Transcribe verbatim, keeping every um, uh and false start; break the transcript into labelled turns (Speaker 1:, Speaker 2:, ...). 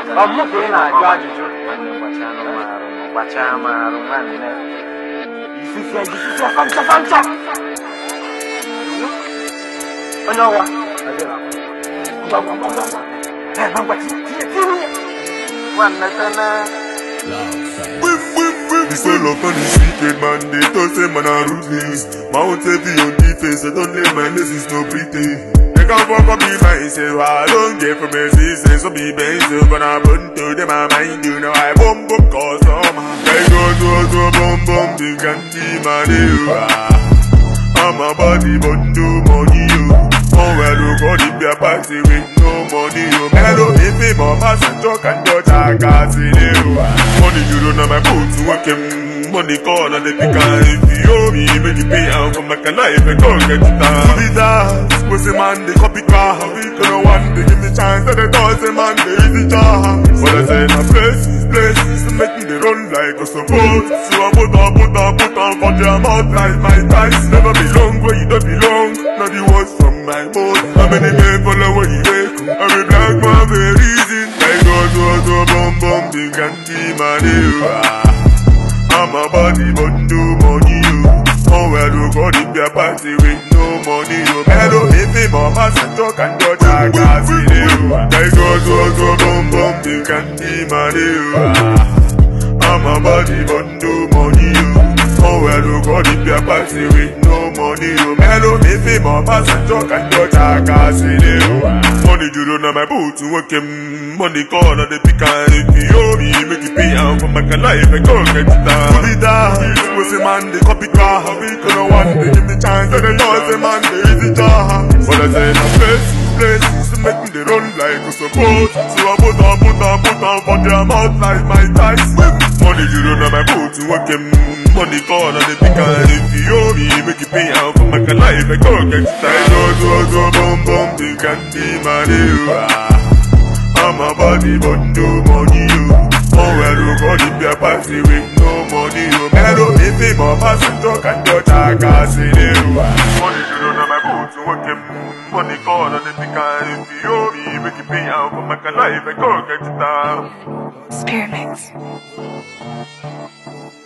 Speaker 1: I'm looking at George. Bachama, you see, you see, come to come to. Oh no, what? Hey, I'm going to one night.
Speaker 2: This all up on the secret man, they talk say man are ruthless. Mount heavy on defense, I don't let my lessons no pretty. They can't fuck up me myself, I don't get from existence. So be benzo, but I put to them my mind, you know I bum bum cause some. They go to to bum bum, they can't be my deal. I'm a body but do money, you. Oh well, look how they be a party with no money, you. Hello, if it more pass and talk and touch, I can't see you. Money you don't know my boots, work him. Money call and they pick and if you owe me, make you pay and come back alive and go get it down. Do the dance, was a man, they copy car. We couldn't one, they give me chance, and they toss a man, they eat the jar. But I said, my places, places, to make me they run like a support. So I put on, put on, put on, for their mouth like my ties. Never belong where you don't belong, not the words from my mouth. How many men follow where you wake? Every black man, very easy. I go to a to bum bum, they can't be my deal. I'm a body but no money, you. Oh well, look how they be a party with no money, you. Hello, if it more pass and talk and touch, I can't see you. They go to to bum bum, they can't be money, you. I'm a body but no money, you. Oh well, look how they be a party with no money, you. Hello, if it more pass and talk and touch, I can't see you. Money you don't know my boots, work him. Money call and they pick and if you owe me, make you pay and come back alive and go get it down. Do the dance, was a man, they copy car. We couldn't one, they give me chance, and they toss a man, they eat the jar. But I said, my place, places to make me they run like a support. So I put on, put on, put on for their mouth like my ties. Money you don't know my boots, work him. Money call and they pick and if you owe me, make you pay and come back alive and go get it down. Go, go, go, bum, bum, they can't be my deal. I'm a body but no money, you. Oh well, look how they be a party with no money, you. Hello, if it more pass and talk and touch, I can't see you. Money you don't know my boots, work him. Money call and they pick and if you owe me, make you pay and come back alive and go get it down.
Speaker 3: Spirit Mix.